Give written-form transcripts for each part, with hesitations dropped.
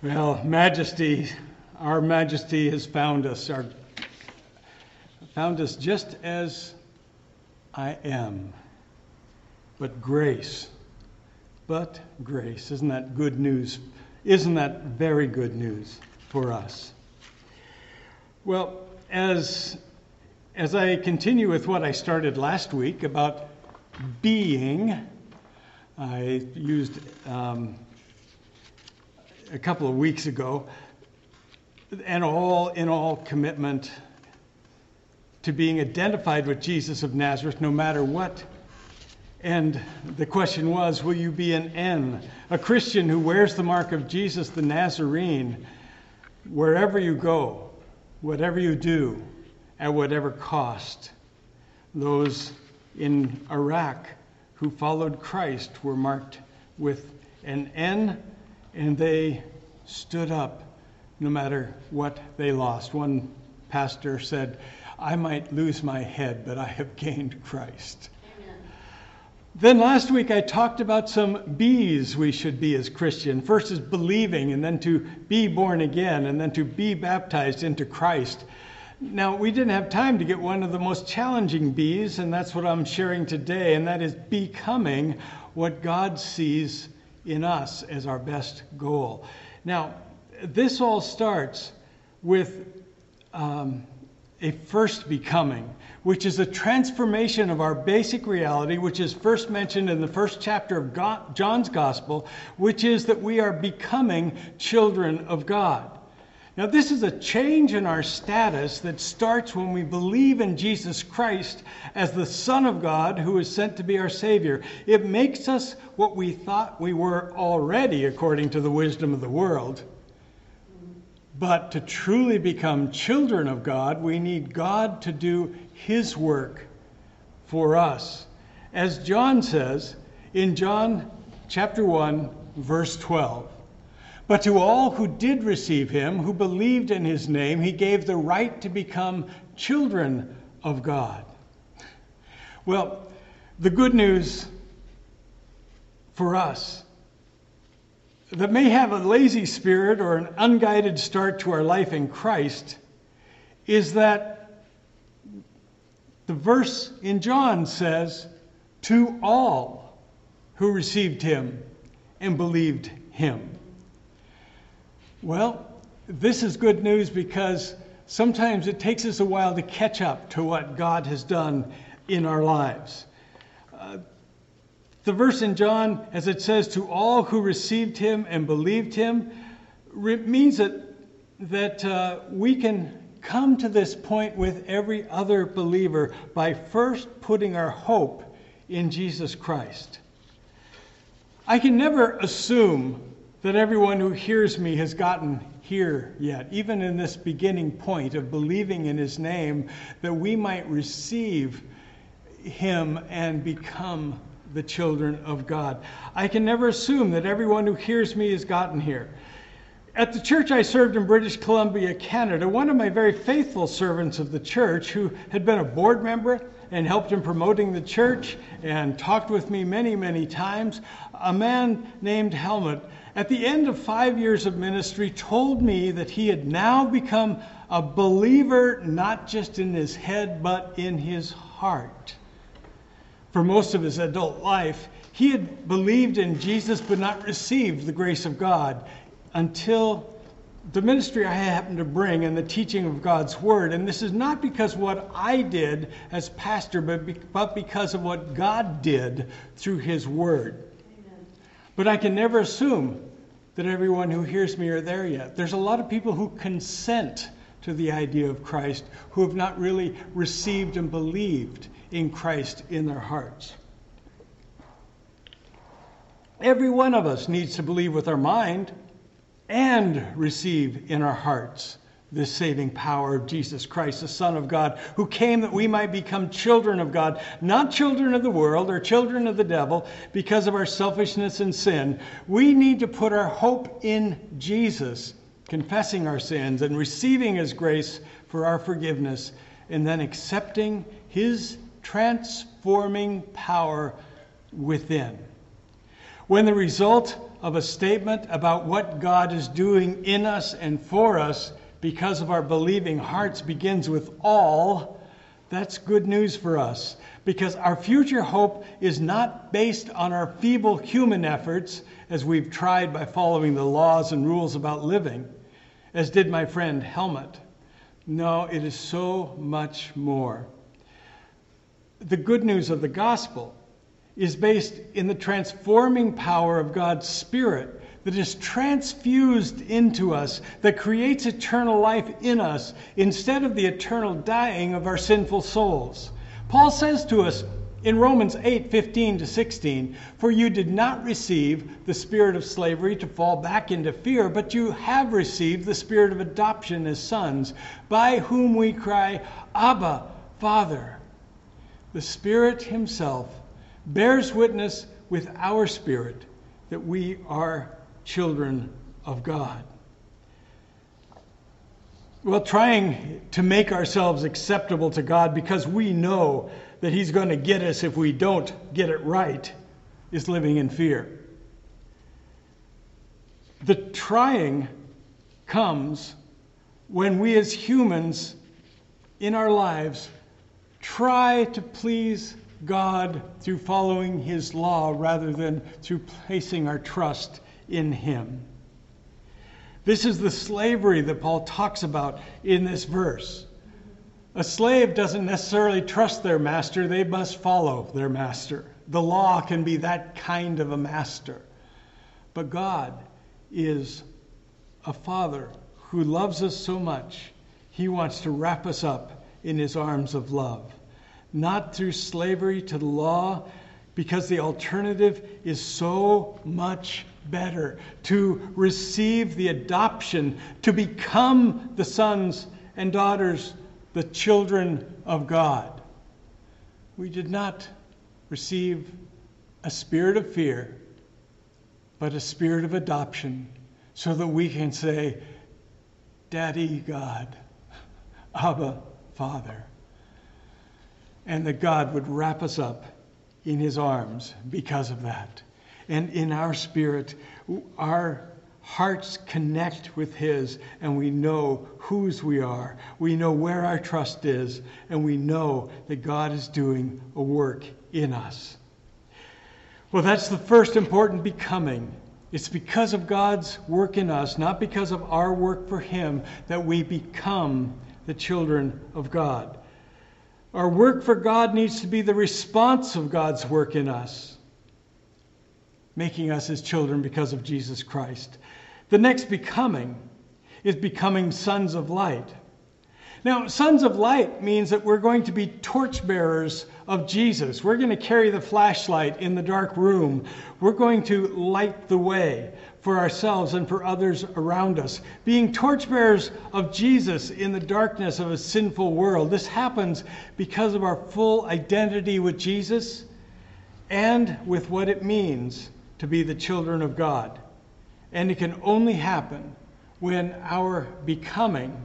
Well, Majesty, our Majesty has found us just as I am. But grace, isn't that good news? Isn't that very good news for us? Well, as I continue with what I started last week about being, I used a couple of weeks ago, and in all commitment to being identified with Jesus of Nazareth no matter what. And the question was, will you be an N, a Christian who wears the mark of Jesus the Nazarene wherever you go, whatever you do, at whatever cost? Those in Iraq who followed Christ were marked with an N, and they stood up no matter what they lost. One pastor said, "I might lose my head, but I have gained Christ." Amen. Then last week I talked about some B's we should be as Christian. First is believing, and then to be born again, and then to be baptized into Christ. Now, we didn't have time to get one of the most challenging B's, and that's what I'm sharing today, and that is becoming what God sees in us as our best goal. Now, this all starts with a first becoming, which is a transformation of our basic reality, which is first mentioned in the first chapter of John's Gospel, which is that we are becoming children of God. Now, this is a change in our status that starts when we believe in Jesus Christ as the Son of God who is sent to be our Savior. It makes us what we thought we were already according to the wisdom of the world. But to truly become children of God, we need God to do His work for us. As John says in John chapter 1, verse 12, "But to all who did receive Him, who believed in His name, He gave the right to become children of God." Well, the good news for us that may have a lazy spirit or an unguided start to our life in Christ is that the verse in John says, "To all who received Him and believed Him." Well, this is good news because sometimes it takes us a while to catch up to what God has done in our lives. The verse in John, as it says, "To all who received Him and believed Him," means that we can come to this point with every other believer by first putting our hope in Jesus Christ. I can never assume that everyone who hears me has gotten here yet, even in this beginning point of believing in His name, that we might receive Him and become the children of God. I can never assume that everyone who hears me has gotten here. At the church I served in British Columbia, Canada, one of my very faithful servants of the church, who had been a board member and helped in promoting the church and talked with me many, many times, a man named Helmut, at the end of 5 years of ministry, told me that he had now become a believer, not just in his head, but in his heart. For most of his adult life, he had believed in Jesus but not received the grace of God until the ministry I happened to bring and the teaching of God's Word. And this is not because of what I did as pastor, but because of what God did through His Word. Amen. But I can never assume that everyone who hears me are there yet. There's a lot of people who consent to the idea of Christ who have not really received and believed in Christ in their hearts. Every one of us needs to believe with our mind and receive in our hearts this saving power of Jesus Christ, the Son of God, who came that we might become children of God, not children of the world or children of the devil because of our selfishness and sin. We need to put our hope in Jesus, confessing our sins and receiving His grace for our forgiveness, and then accepting His transforming power within. When the result of a statement about what God is doing in us and for us because of our believing hearts begins with all, that's good news for us. Because our future hope is not based on our feeble human efforts, as we've tried by following the laws and rules about living, as did my friend Helmut. No, it is so much more. The good news of the gospel is based in the transforming power of God's Spirit that is transfused into us, that creates eternal life in us instead of the eternal dying of our sinful souls. Paul says to us in Romans 8:15-16, "For you did not receive the spirit of slavery to fall back into fear, but you have received the spirit of adoption as sons, by whom we cry, Abba, Father." The Spirit himself bears witness with our spirit that we are children of God. Well, trying to make ourselves acceptable to God because we know that he's going to get us if we don't get it right is living in fear. The trying comes when we as humans in our lives try to please God through following his law rather than through placing our trust in him. This is the slavery that Paul talks about in this verse. A slave doesn't necessarily trust their master, they must follow their master. The law can be that kind of a master. But God is a Father who loves us so much, he wants to wrap us up in his arms of love. Not through slavery to the law, because the alternative is so much better. To receive the adoption, to become the sons and daughters, the children of God. We did not receive a spirit of fear, but a spirit of adoption, so that we can say, Daddy God, Abba Father. And that God would wrap us up in his arms because of that. And in our spirit, our hearts connect with his, and we know whose we are. We know where our trust is, and we know that God is doing a work in us. Well, that's the first important becoming. It's because of God's work in us, not because of our work for him, that we become the children of God. Our work for God needs to be the response of God's work in us, making us his children because of Jesus Christ. The next becoming is becoming sons of light. Now, sons of light means that we're going to be torchbearers of Jesus. We're going to carry the flashlight in the dark room. We're going to light the way for ourselves and for others around us. Being torchbearers of Jesus in the darkness of a sinful world. This happens because of our full identity with Jesus and with what it means to be the children of God. And it can only happen when our becoming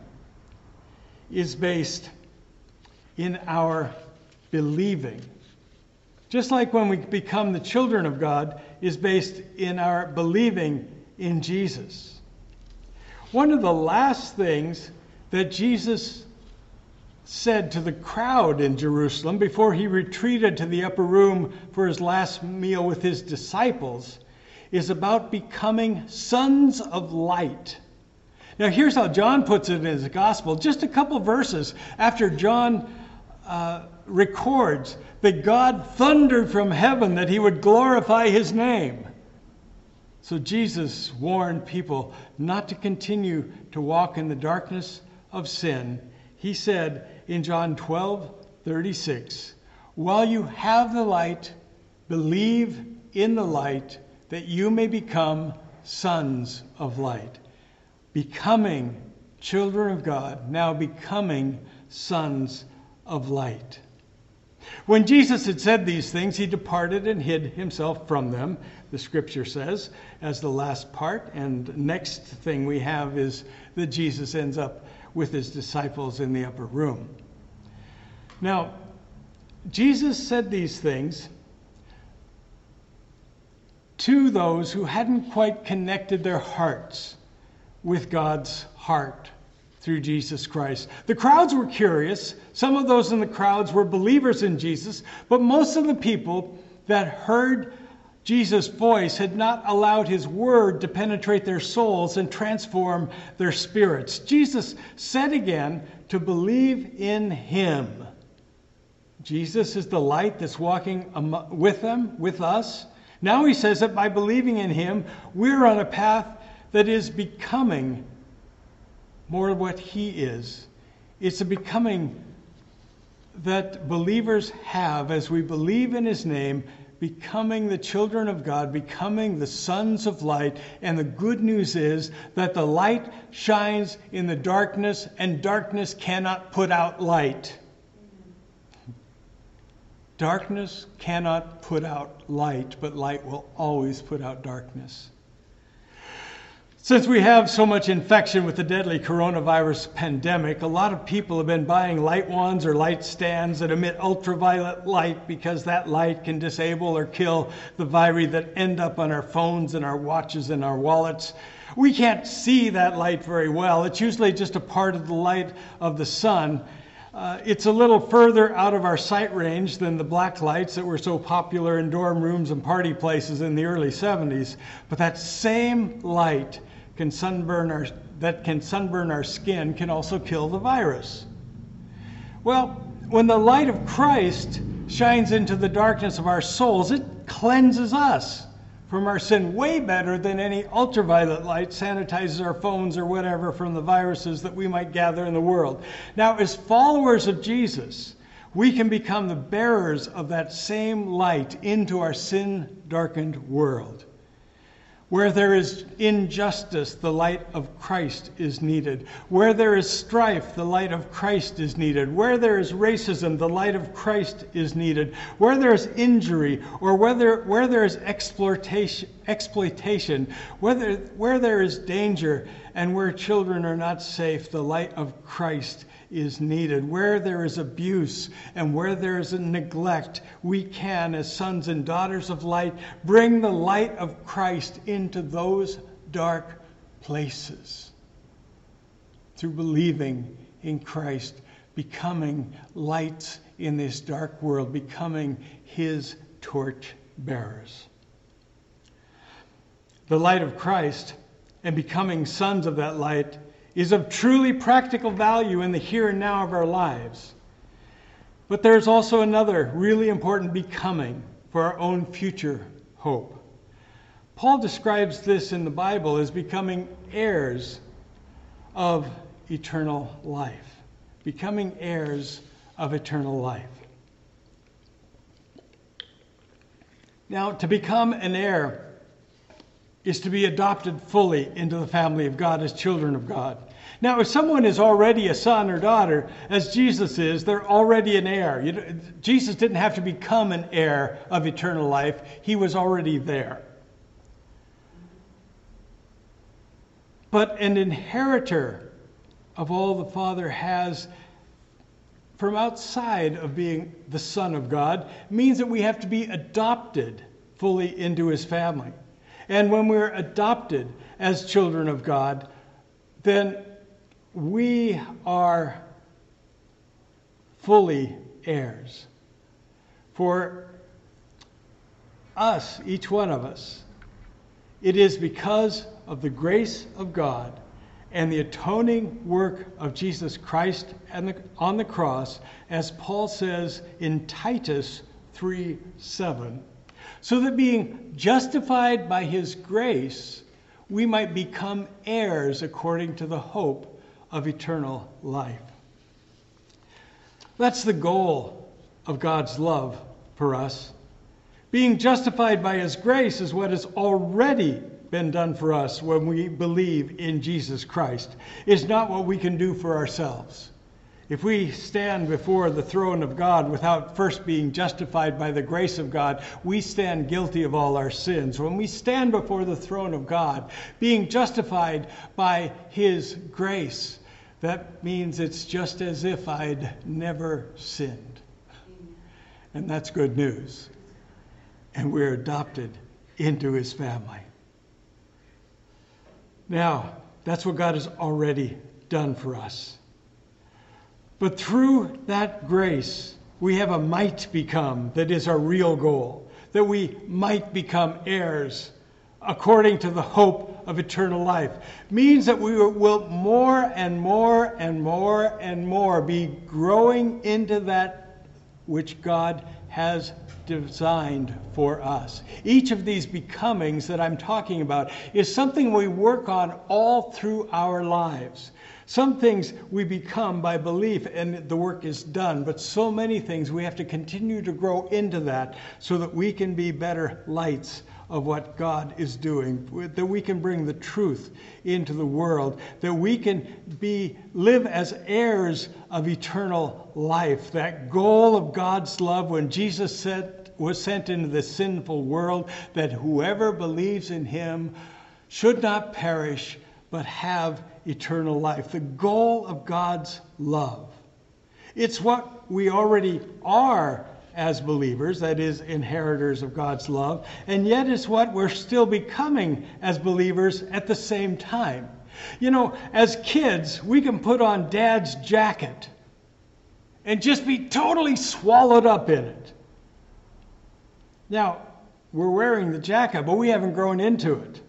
is based in our believing. Just like when we become the children of God is based in our believing in Jesus. One of the last things that Jesus said to the crowd in Jerusalem before he retreated to the upper room for his last meal with his disciples is about becoming sons of light. Now here's how John puts it in his gospel. Just a couple verses after John records that God thundered from heaven that he would glorify his name. So Jesus warned people not to continue to walk in the darkness of sin. He said in John 12:36, "While you have the light, believe in the light, that you may become sons of light." Becoming children of God, now becoming sons of light. When Jesus had said these things, he departed and hid himself from them, the scripture says, as the last part. And next thing we have is that Jesus ends up with his disciples in the upper room. Now, Jesus said these things to those who hadn't quite connected their hearts with God's heart through Jesus Christ. The crowds were curious. Some of those in the crowds were believers in Jesus, but most of the people that heard Jesus' voice had not allowed his word to penetrate their souls and transform their spirits. Jesus said again to believe in him. Jesus is the light that's walking with them, with us. Now he says that by believing in him, we're on a path that is becoming more what he is. It's a becoming that believers have as we believe in his name, becoming the children of God, becoming the sons of light. And the good news is that the light shines in the darkness, and darkness cannot put out light. Darkness cannot put out light, but light will always put out darkness. Since we have so much infection with the deadly coronavirus pandemic, a lot of people have been buying light wands or light stands that emit ultraviolet light because that light can disable or kill the viri that end up on our phones and our watches and our wallets. We can't see that light very well. It's usually just a part of the light of the sun. It's a little further out of our sight range than the black lights that were so popular in dorm rooms and party places in the early 70s. But that same light can sunburn our skin can also kill the virus. Well, when the light of Christ shines into the darkness of our souls, it cleanses us from our sin way better than any ultraviolet light sanitizes our phones or whatever from the viruses that we might gather in the world. Now, as followers of Jesus, we can become the bearers of that same light into our sin-darkened world. Where there is injustice, the light of Christ is needed. Where there is strife, the light of Christ is needed. Where there is racism, the light of Christ is needed. Where there is injury, or where there is exploitation, where there is danger, and where children are not safe, the light of Christ is needed. Where there is abuse and where there is a neglect, we can, as sons and daughters of light, bring the light of Christ into those dark places through believing in Christ, becoming lights in this dark world, becoming his torch bearers. The light of Christ and becoming sons of that light is of truly practical value in the here and now of our lives. But there's also another really important becoming for our own future hope. Paul describes this in the Bible as becoming heirs of eternal life. Becoming heirs of eternal life. Now, to become an heir is to be adopted fully into the family of God as children of God. Now, if someone is already a son or daughter, as Jesus is, they're already an heir. Jesus didn't have to become an heir of eternal life. He was already there. But an inheritor of all the Father has from outside of being the Son of God means that we have to be adopted fully into his family. And when we're adopted as children of God, then we are fully heirs. For us, each one of us, it is because of the grace of God and the atoning work of Jesus Christ on the cross, as Paul says in Titus 3:7, so that being justified by his grace, we might become heirs according to the hope of eternal life. That's the goal of God's love for us. Being justified by his grace is what has already been done for us when we believe in Jesus Christ. It's not what we can do for ourselves. If we stand before the throne of God without first being justified by the grace of God, we stand guilty of all our sins. When we stand before the throne of God, being justified by his grace, that means it's just as if I'd never sinned. And that's good news. And we're adopted into his family. Now, that's what God has already done for us. But through that grace, we have a might become that is our real goal, that we might become heirs according to the hope of eternal life. Means that we will more and more and more and more be growing into that which God has designed for us. Each of these becomings that I'm talking about is something we work on all through our lives. Some things we become by belief and the work is done, but so many things we have to continue to grow into that so that we can be better lights of what God is doing, that we can bring the truth into the world, that we can live as heirs of eternal life. That goal of God's love when Jesus was sent into the sinful world, that whoever believes in him should not perish, but have eternal life. The goal of God's love. It's what we already are as believers, that is, inheritors of God's love, and yet it's what we're still becoming as believers at the same time. You know, as kids, we can put on Dad's jacket and just be totally swallowed up in it. Now, we're wearing the jacket, but we haven't grown into it.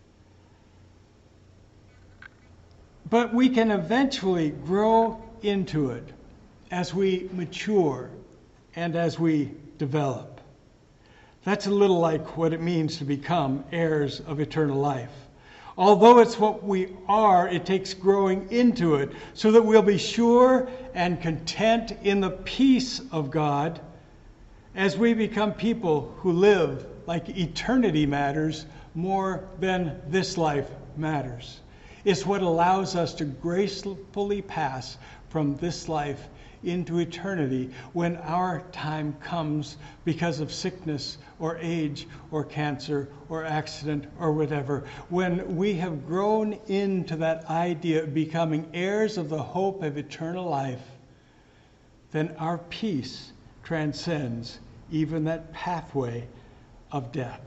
But we can eventually grow into it as we mature and as we develop. That's a little like what it means to become heirs of eternal life. Although it's what we are, it takes growing into it so that we'll be sure and content in the peace of God as we become people who live like eternity matters more than this life matters. It's what allows us to gracefully pass from this life into eternity when our time comes because of sickness or age or cancer or accident or whatever. When we have grown into that idea of becoming heirs of the hope of eternal life, then our peace transcends even that pathway of death.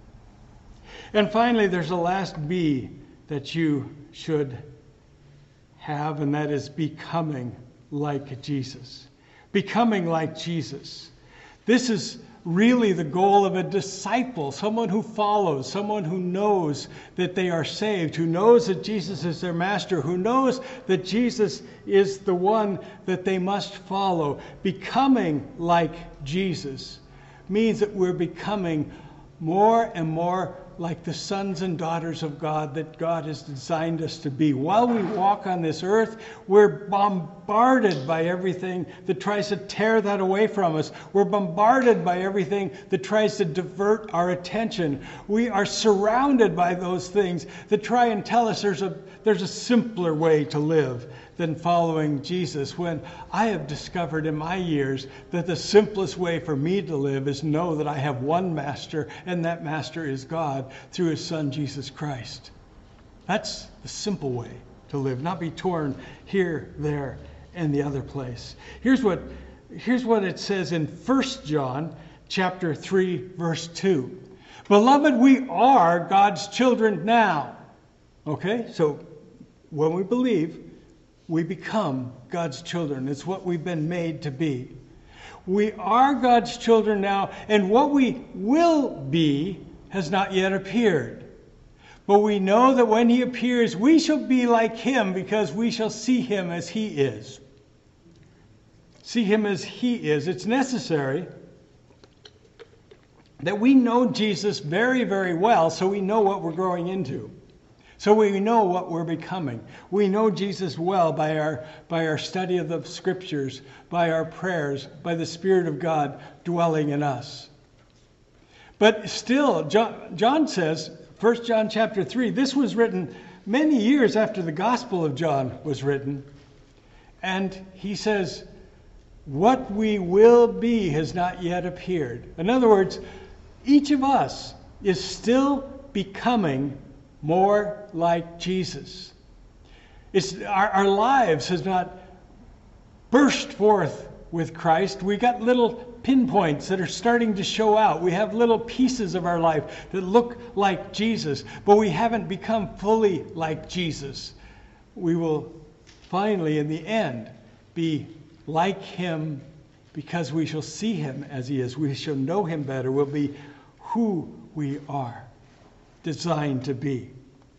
And finally, there's a last B that you should have, and that is becoming like Jesus. Becoming like Jesus. This is really the goal of a disciple, someone who follows, someone who knows that they are saved, who knows that Jesus is their master, who knows that Jesus is the one that they must follow. Becoming like Jesus means that we're becoming more and more like the sons and daughters of God that God has designed us to be. While we walk on this earth, we're bombarded by everything that tries to tear that away from us. We're bombarded by everything that tries to divert our attention. We are surrounded by those things that try and tell us there's a simpler way to live than following Jesus, when I have discovered in my years that the simplest way for me to live is know that I have one master, and that master is God through his Son, Jesus Christ. That's the simple way to live, not be torn here, there, and the other place. Here's what it says in 1 John chapter 3, verse 2. Beloved, we are God's children now. Okay, so when we believe, we become God's children. It's what we've been made to be. We are God's children now, and what we will be has not yet appeared. But we know that when he appears, we shall be like him, because we shall see him as he is. See him as he is. It's necessary that we know Jesus very, very well, so we know what we're growing into. So we know what we're becoming. We know Jesus well by our study of the Scriptures, by our prayers, by the Spirit of God dwelling in us. But still, John says, 1 John chapter 3, this was written many years after the Gospel of John was written. And he says, what we will be has not yet appeared. In other words, each of us is still becoming more like Jesus. Our lives has not burst forth with Christ. We got little pinpoints that are starting to show out. We have little pieces of our life that look like Jesus, but we haven't become fully like Jesus. We will finally, in the end, be like him because we shall see him as he is. We shall know him better. We'll be who we are designed to be.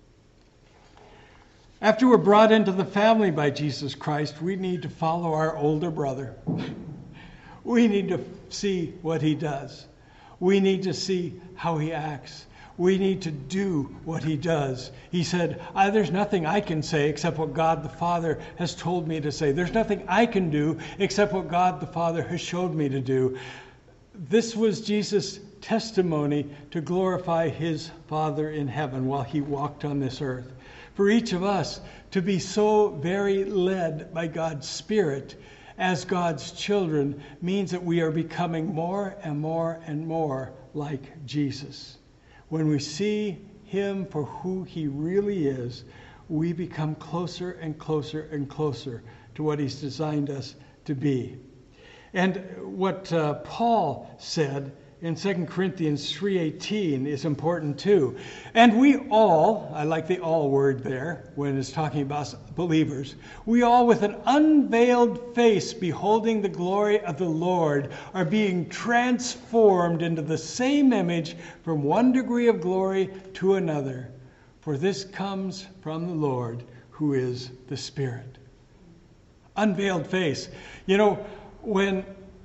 After we're brought into the family by Jesus Christ, we need to follow our older brother. We need to see what he does. We need to see how he acts. We need to do what he does. He said, there's nothing I can say except what God the Father has told me to say. There's nothing I can do except what God the Father has showed me to do. This was Jesus' testimony to glorify his Father in heaven while he walked on this earth. For each of us to be so very led by God's Spirit as God's children means that we are becoming more and more and more like Jesus. When we see him for who he really is, we become closer and closer and closer to what he's designed us to be. And what Paul said in 2 Corinthians 3:18 is important too. And we all, I like the all word there when it's talking about believers, we all with an unveiled face beholding the glory of the Lord are being transformed into the same image from one degree of glory to another. For this comes from the Lord who is the Spirit. Unveiled face. You know, when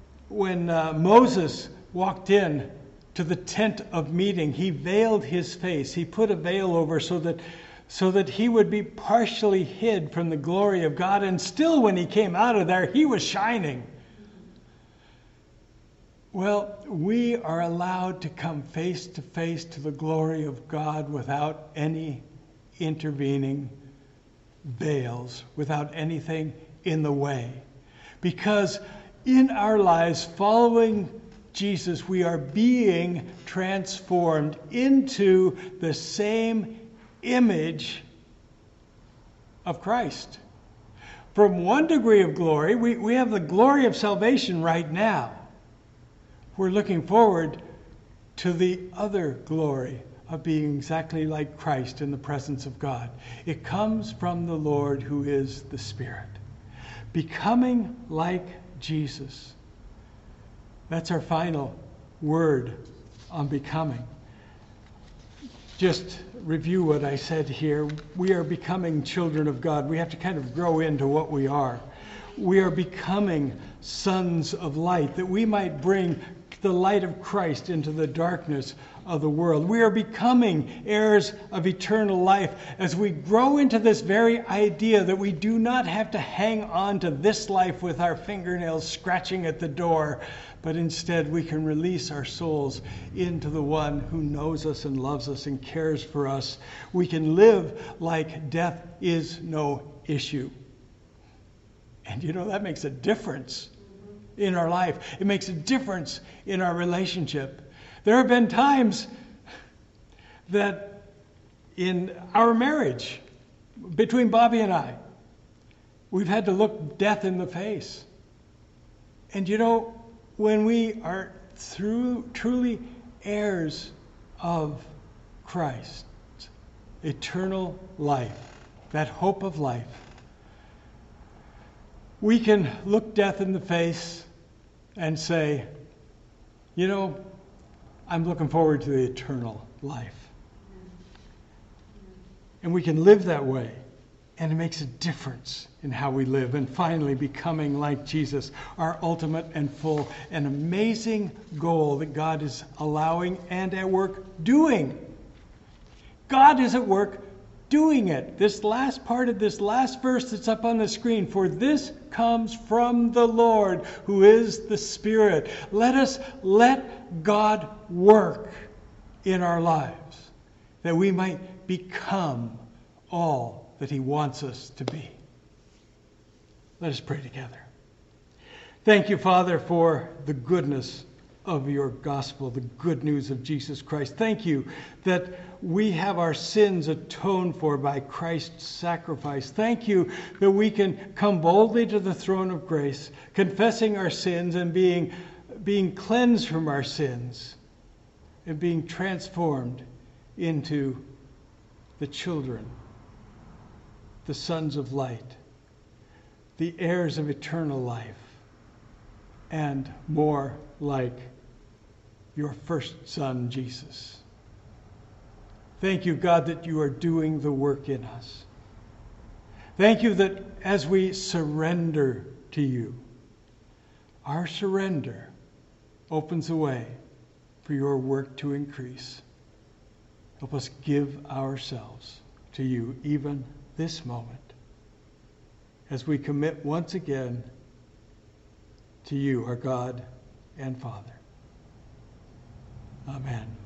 Moses walked in to the tent of meeting, he veiled his face. He put a veil over so that he would be partially hid from the glory of God. And still when he came out of there, he was shining. Well, we are allowed to come face to face to the glory of God without any intervening veils, without anything in the way. Because in our lives, following Jesus, we are being transformed into the same image of Christ. From one degree of glory, we have the glory of salvation right now. We're looking forward to the other glory of being exactly like Christ in the presence of God. It comes from the Lord who is the Spirit. Becoming like Jesus. That's our final word on becoming. Just review what I said here. We are becoming children of God. We have to kind of grow into what we are. We are becoming sons of light, that we might bring the light of Christ into the darkness of the world. We are becoming heirs of eternal life as we grow into this very idea that we do not have to hang on to this life with our fingernails scratching at the door, but instead we can release our souls into the one who knows us and loves us and cares for us. We can live like death is no issue. And you know, that makes a difference in our life. It makes a difference in our relationship. There have been times that in our marriage, between Bobby and I, we've had to look death in the face. And you know, when we are truly heirs of Christ, eternal life, that hope of life, we can look death in the face and say, you know, I'm looking forward to the eternal life. And we can live that way. And it makes a difference in how we live. And finally, becoming like Jesus, our ultimate and full and amazing goal that God is allowing and at work doing. God is at work doing it. This last part of this last verse that's up on the screen, for this comes from the Lord who is the Spirit. Let us let God work in our lives that we might become all that he wants us to be. Let us pray together. Thank you, Father, for the goodness of your gospel, the good news of Jesus Christ. Thank you that we have our sins atoned for by Christ's sacrifice. Thank you that we can come boldly to the throne of grace, confessing our sins and being being cleansed from our sins and being transformed into the children, the sons of light, the heirs of eternal life, and more like your first Son, Jesus. Thank you, God, that you are doing the work in us. Thank you that as we surrender to you, our surrender opens the way for your work to increase. Help us give ourselves to you even this moment as we commit once again to you, our God and Father. Amen.